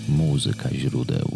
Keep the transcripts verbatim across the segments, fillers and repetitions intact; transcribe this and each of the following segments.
Muzyka źródeł.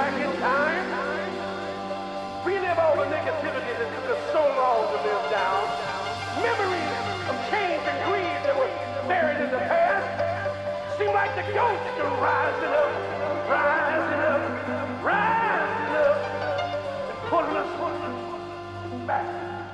back in time, relive all the negativity that took us so long to live down, memories of change and greed that were buried in the past, seem like the ghosts are rising up, rising up, rising up, and pulling us, pulling us back.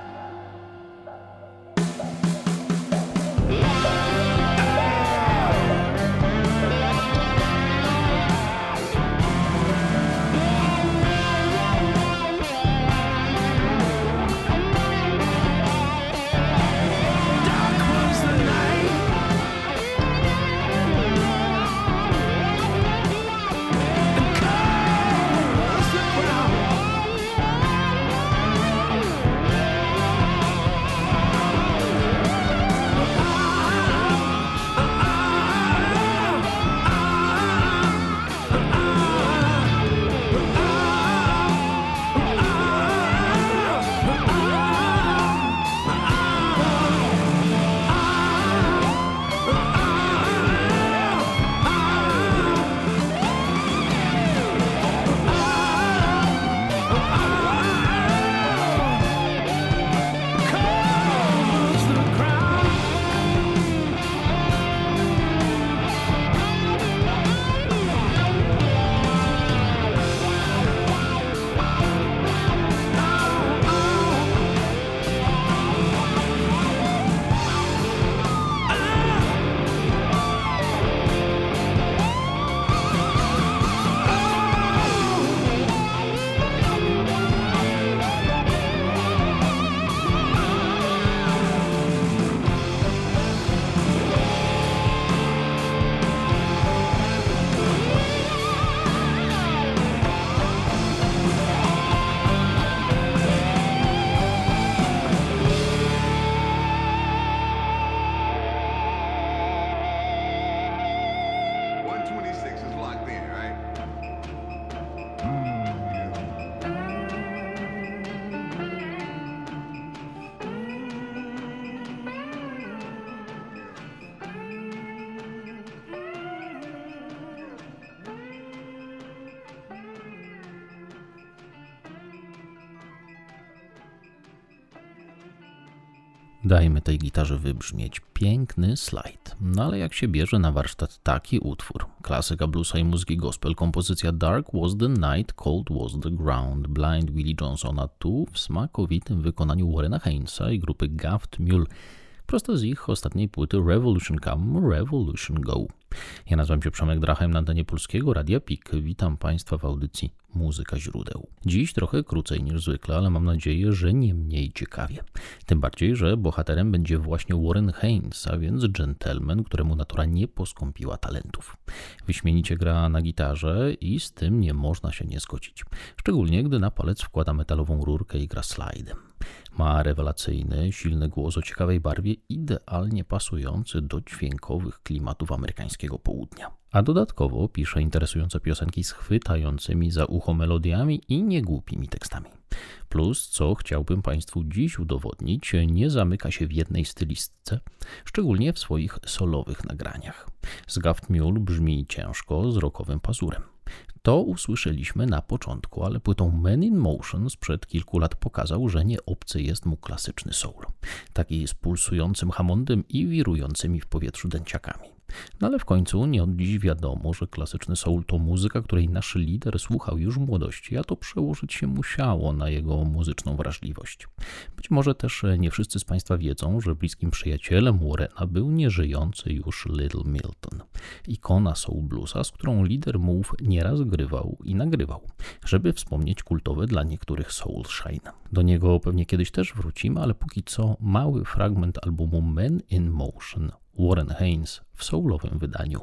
Dajmy tej gitarze wybrzmieć. Piękny slajd. No ale jak się bierze na warsztat taki utwór? Klasyka bluesa i muzyki gospel, kompozycja Dark was the night, cold was the ground, Blind Willie Johnsona tu w smakowitym wykonaniu Warrena Hainesa i grupy Gaft Mule, prosto z ich ostatniej płyty Revolution Come, Revolution Go. Ja nazywam się Przemek Drachem, na antenie Polskiego Radia P I K. Witam Państwa w audycji Muzyka Źródeł. Dziś trochę krócej niż zwykle, ale mam nadzieję, że nie mniej ciekawie. Tym bardziej, że bohaterem będzie właśnie Warren Haynes, a więc gentleman, któremu natura nie poskąpiła talentów. Wyśmienicie gra na gitarze i z tym nie można się nie zgodzić. Szczególnie, gdy na palec wkłada metalową rurkę i gra slajdem. Ma rewelacyjny, silny głos o ciekawej barwie, idealnie pasujący do dźwiękowych klimatów amerykańskiego południa. A dodatkowo pisze interesujące piosenki z chwytającymi za ucho melodiami i niegłupimi tekstami. Plus, co chciałbym Państwu dziś udowodnić, nie zamyka się w jednej stylistce, szczególnie w swoich solowych nagraniach. Z Gaft Mule brzmi ciężko, z rockowym pazurem. To usłyszeliśmy na początku, ale płytą Man in Motion sprzed kilku lat pokazał, że nie obcy jest mu klasyczny soul. Taki z pulsującym Hammondem i wirującymi w powietrzu dęciakami. No ale w końcu nie od dziś wiadomo, że klasyczny soul to muzyka, której nasz lider słuchał już w młodości, a to przełożyć się musiało na jego muzyczną wrażliwość. Być może też nie wszyscy z Państwa wiedzą, że bliskim przyjacielem Warrena był nieżyjący już Little Milton. Ikona soul bluesa, z którą lider Move nieraz grywał i nagrywał, żeby wspomnieć kultowe dla niektórych Soul Shine. Do niego pewnie kiedyś też wrócimy, ale póki co mały fragment albumu Man in Motion, Warren Haynes w soulowym wydaniu.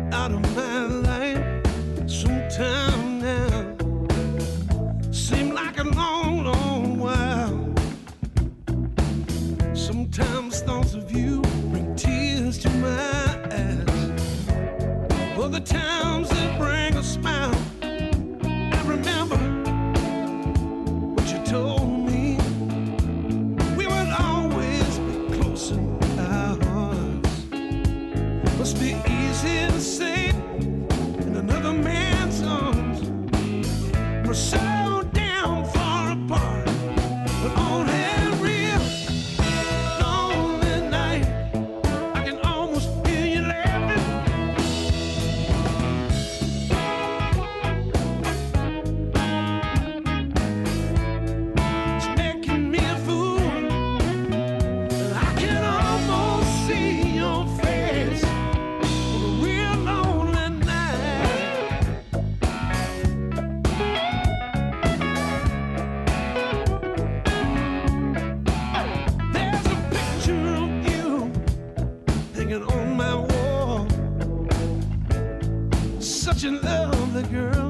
Time now seem like the times that bring a smile. I remember what you told me. We would always be close in our hearts. Must be easy to say in another man's arms. We're so damn far apart, but on that real lonely night, I can almost hear you laughing. It's making me a fool, and I can almost see your face on a real lonely night. There's a picture of you hanging on my wall. Such a lovely girl.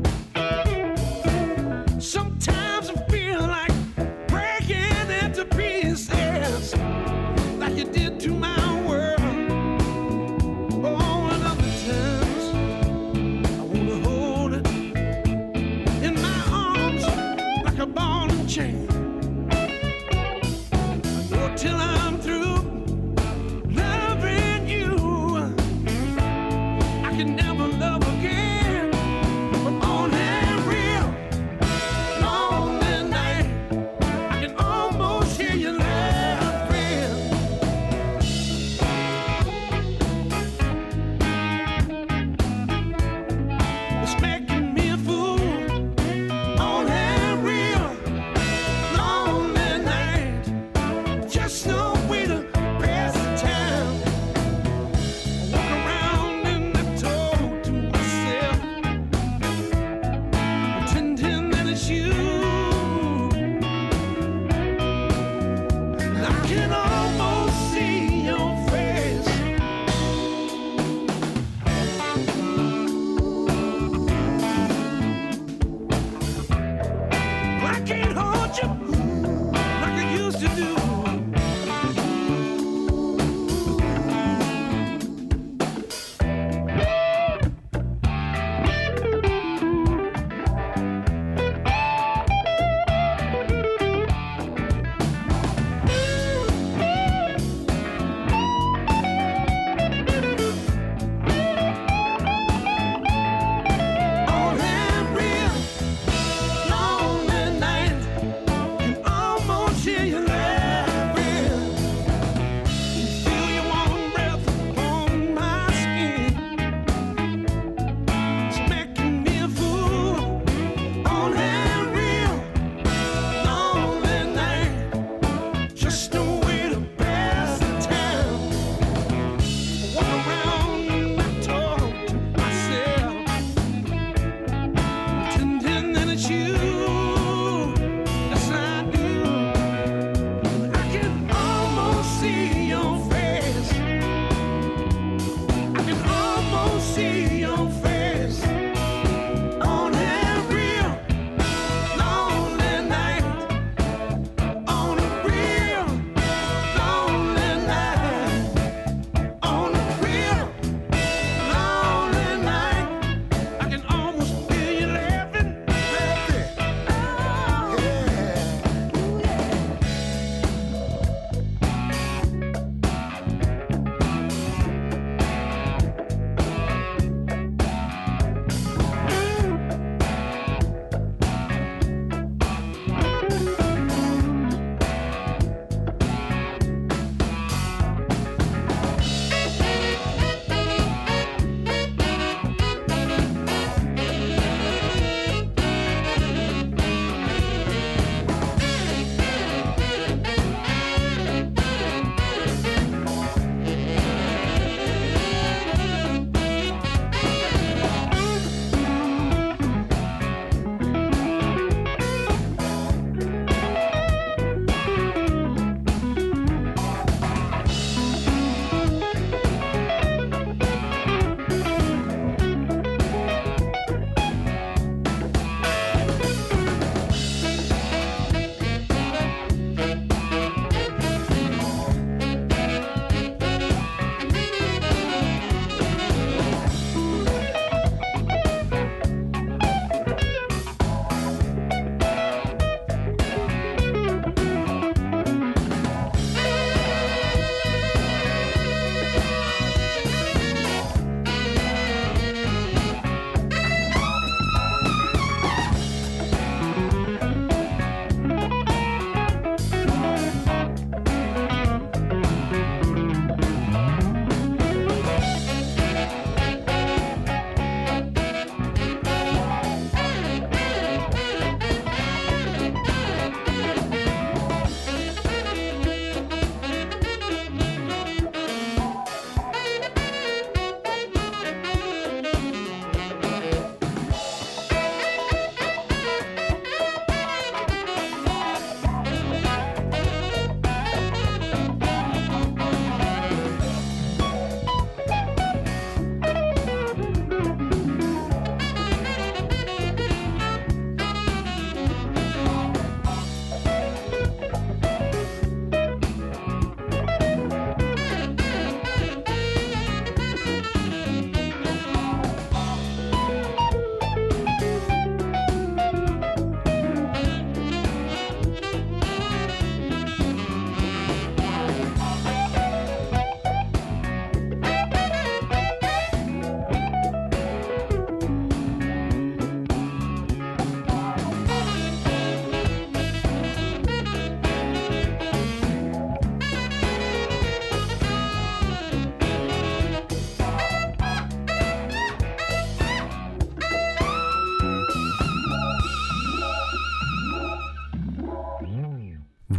Sometimes I feel like breaking into pieces, like you did to my world. Oh, and other times I wanna hold it in my arms like a ball and chain. I know till I'm through loving you, I can never love again. But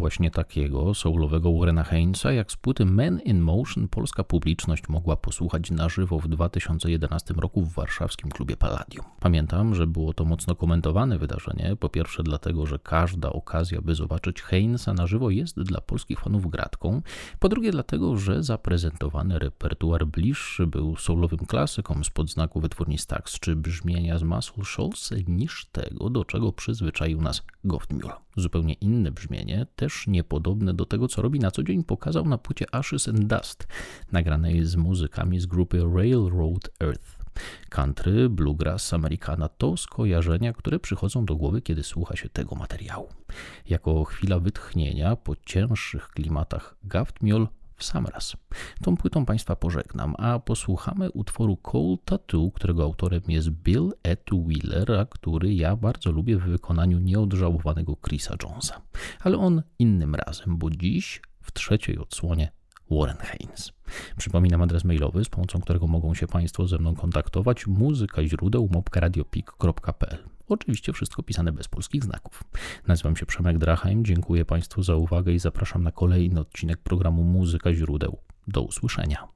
właśnie takiego soulowego Warrena Hainesa, jak z płyty Men in Motion polska publiczność mogła posłuchać na żywo w dwa tysiące jedenastym roku w warszawskim klubie Palladium. Pamiętam, że było to mocno komentowane wydarzenie, po pierwsze dlatego, że każda okazja, by zobaczyć Hainesa na żywo jest dla polskich fanów gratką, po drugie dlatego, że zaprezentowany repertuar bliższy był soulowym klasykom spod znaku wytwórni Stax czy brzmienia z Muscle Shoals niż tego, do czego przyzwyczaił nas Goft Mule. Zupełnie inne brzmienie, też niepodobne do tego, co robi na co dzień, pokazał na płycie Ashes and Dust, nagranej z muzykami z grupy Railroad Earth. Country, bluegrass, Americana to skojarzenia, które przychodzą do głowy, kiedy słucha się tego materiału. Jako chwila wytchnienia po cięższych klimatach Goft Mule w sam raz. Tą płytą Państwa pożegnam, a posłuchamy utworu Cold Tattoo, którego autorem jest Bill Ed Wheeler, a który ja bardzo lubię w wykonaniu nieodżałowanego Chrisa Jonesa. Ale on innym razem, bo dziś w trzeciej odsłonie Warren Haynes. Przypominam adres mailowy, z pomocą którego mogą się Państwo ze mną kontaktować: muzyka źródeł małpka radiopik kropka p l. Oczywiście wszystko pisane bez polskich znaków. Nazywam się Przemek Drachheim, dziękuję Państwu za uwagę i zapraszam na kolejny odcinek programu Muzyka źródeł. Do usłyszenia.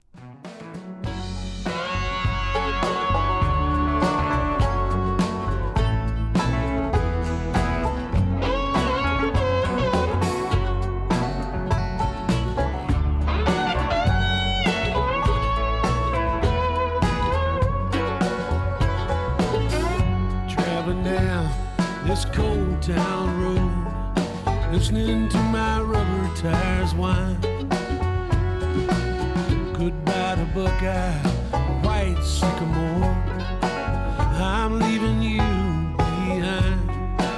This cold town road, listening to my rubber tires whine. Goodbye to Buckeye, white sycamore, I'm leaving you behind.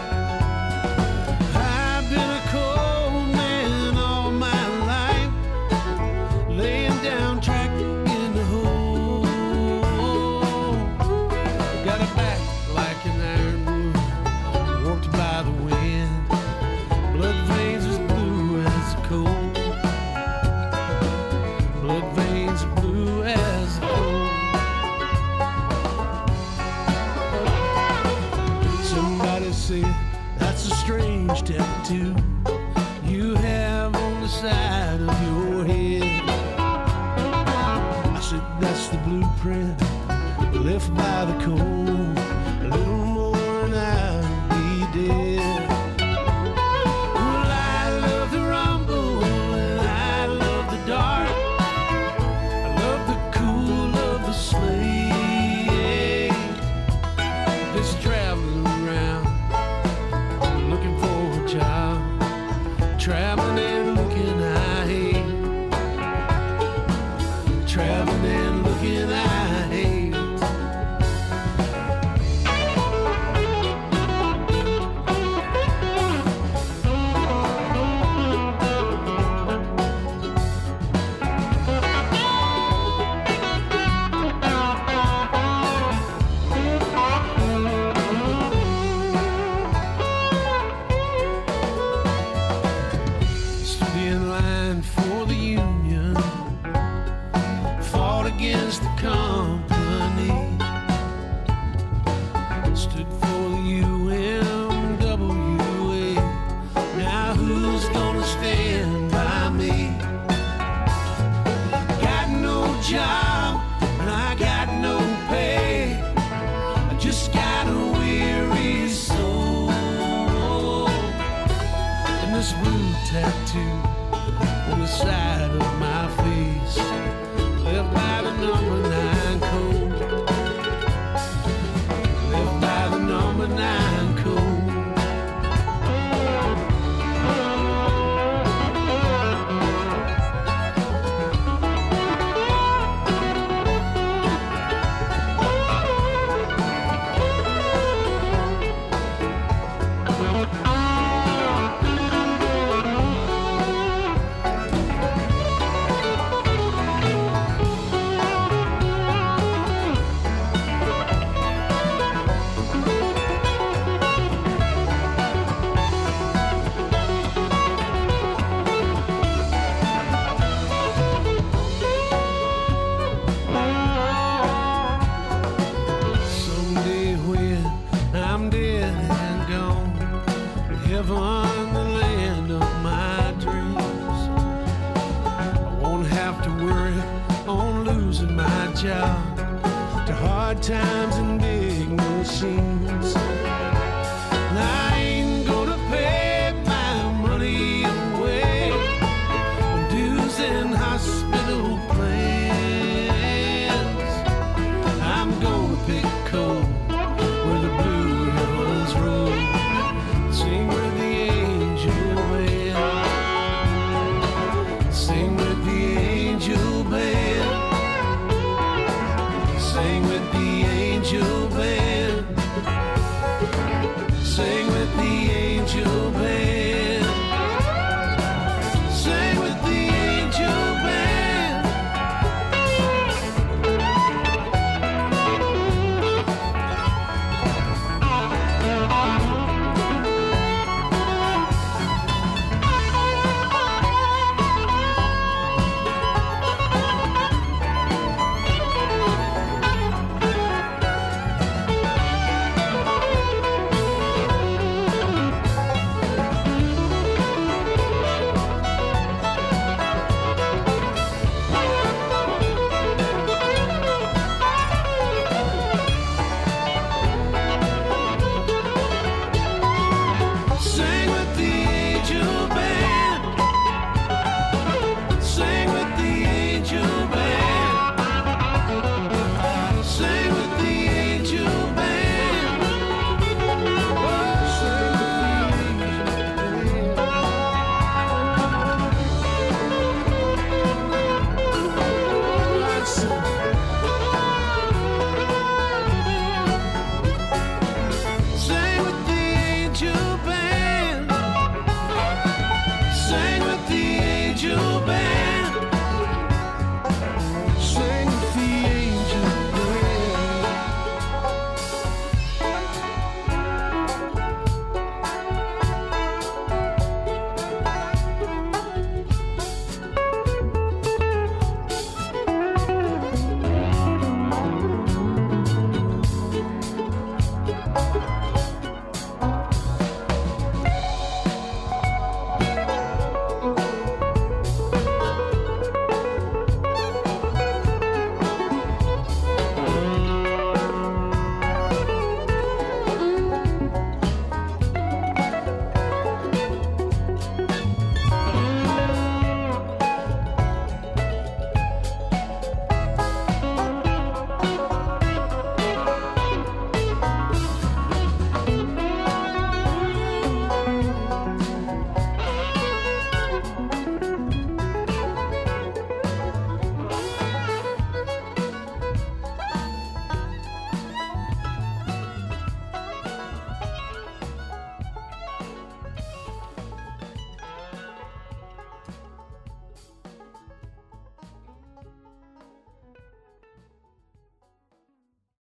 I've been a cold man all my life, laying down track in the hole. Got a back like an iron by the wind, blood veins as blue as coal, blood veins blue as coal. Somebody said that's a strange tattoo you have on the side of your head. I said that's the blueprint left by the cold, a little more than I did. Well, I love the rumble and I love the dark. I love the cool of the sleigh. Just traveling around, looking for a job. Traveling and looking, I hate. Traveling and looking, I hate. Hard times and big machines.